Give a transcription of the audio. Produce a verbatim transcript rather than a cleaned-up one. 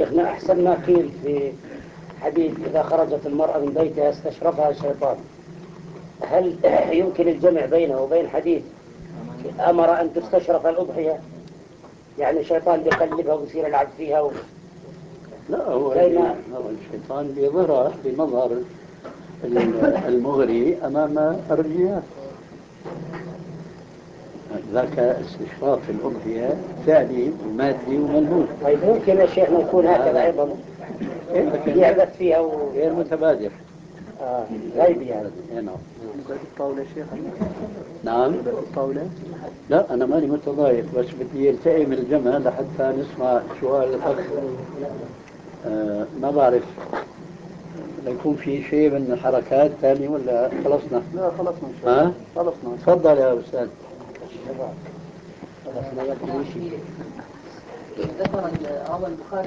شيخنا أحسن ما قيل في حديث إذا خرجت المرأة من بيتها استشرفها الشيطان، هل يمكن الجمع بينه وبين حديث أمر أن تستشرف الأضحية؟ يعني الشيطان بيقلبها ويصير يلعب فيها و... لا، هو بين... هو الشيطان بيظهر بمظهر المغري أمام الرجال، ذاك استشراف الأضحية فعلي ومادي وملموس. طيب ممكن يا شيخ يكون هكذا أيضا يعبث فيها و... غير متبادر. آه غيبي يعني. نعم. الطاولة شيخ. نعم. الطاولة. لا، أنا ماني متضايق، بس بدي يلتئم الجمع لحتى نسمع سؤال الأخ. آه ما بعرف يكون في شيء من الحركات ثاني ولا خلصنا؟ لا خلصنا إن شاء الله. ها؟ خلصنا. تفضل يا أستاذ. خلصنا يا شيخ. ذكر البخاري